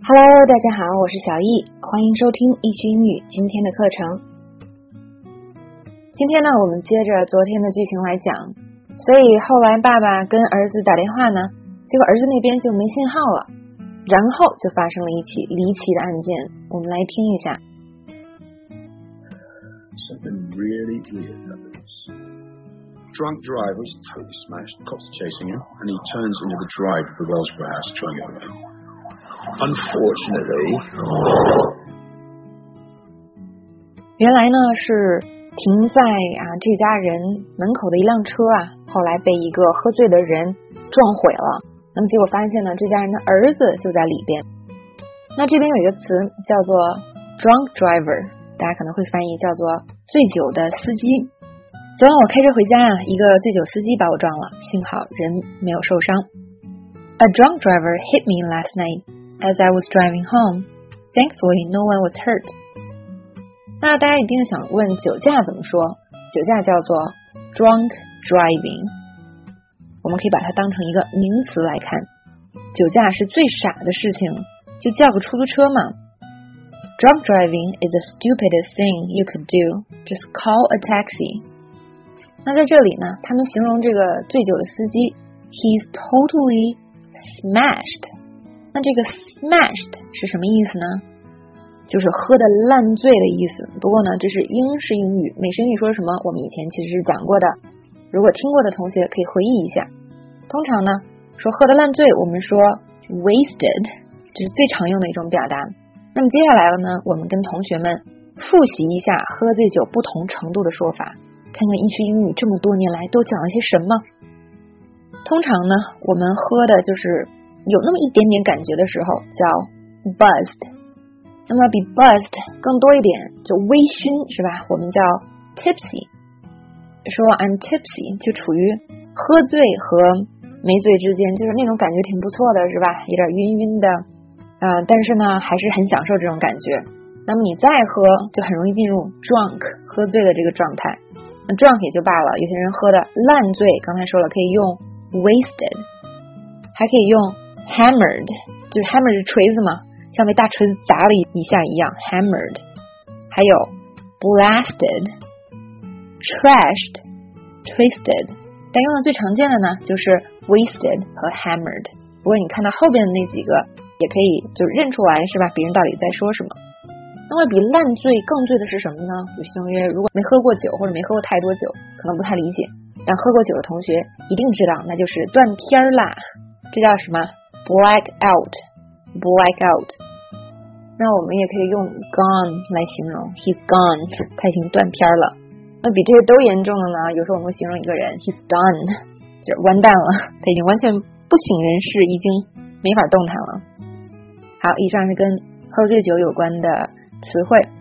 Hello， 大家好，我是小易，欢迎收听易趣英语今天的课程。今天呢，我们接着昨天的剧情来讲，所以后来爸爸跟儿子打电话呢，结果儿子那边就没信号了，然后就发生了一起离奇的案件，我们来听一下。 Something really weird happens. Drunk driver is totally smashed, cops are chasing him, and he turns into the drive of the Wellsboro house to try and get away.Unfortunately, 原来呢是停在这家人门口的一辆车后来被一个喝醉的人撞毁了。那么结果发现呢，这家人的儿子就在里边。那这边有一个词叫做 drunk driver， 大家可能会翻译叫做醉酒的司机。昨晚我开车回家一个醉酒司机把我撞了，幸好人没有受伤。A drunk driver hit me last night.As I was driving home, thankfully no one was hurt. 那大家一定想问酒驾怎么说？酒驾叫做 drunk driving。我们可以把它当成一个名词来看。酒驾是最傻的事情，就叫个出租车嘛。Drunk driving is the stupidest thing you could do. Just call a taxi. 那在这里呢，他们形容这个醉酒的司机 He's totally smashed.那这个 smashed 是什么意思呢？就是喝得烂醉的意思。不过呢，这是英式英语，美式英语说什么我们以前其实是讲过的，如果听过的同学可以回忆一下。通常呢，说喝得烂醉我们说 wasted， 这是最常用的一种表达。那么接下来呢，我们跟同学们复习一下喝醉酒不同程度的说法，看看易趣英语这么多年来都讲了些什么。通常呢，我们喝的就是有那么一点点感觉的时候叫 buzzed， 那么比 buzzed 更多一点就微醺是吧，我们叫 tipsy。 说 I'm tipsy 就处于喝醉和没醉之间，就是那种感觉挺不错的是吧，有点晕晕的但是呢还是很享受这种感觉。那么你再喝就很容易进入 drunk 喝醉的这个状态。那 drunk 也就罢了，有些人喝的烂醉，刚才说了可以用 wasted， 还可以用hammered， 就是 hammer 是锤子嘛，像被大锤子砸了一下一样 hammered。 还有 blasted， trashed， twisted， 但用的最常见的呢就是 wasted 和 hammered。 不过你看到后边的那几个也可以就认出来是吧，别人到底在说什么。那么比烂醉更醉的是什么呢？有些同学如果没喝过酒或者没喝过太多酒可能不太理解，但喝过酒的同学一定知道，那就是断片啦，这叫什么Black out。 那我们也可以用 gone 来形容 He's gone， 他已经断片了。那比这些都严重的呢，有时候我们形容一个人 He's done， 就是完蛋了，他已经完全不省人事，已经没法动弹了。好，以上是跟喝醉酒有关的词汇。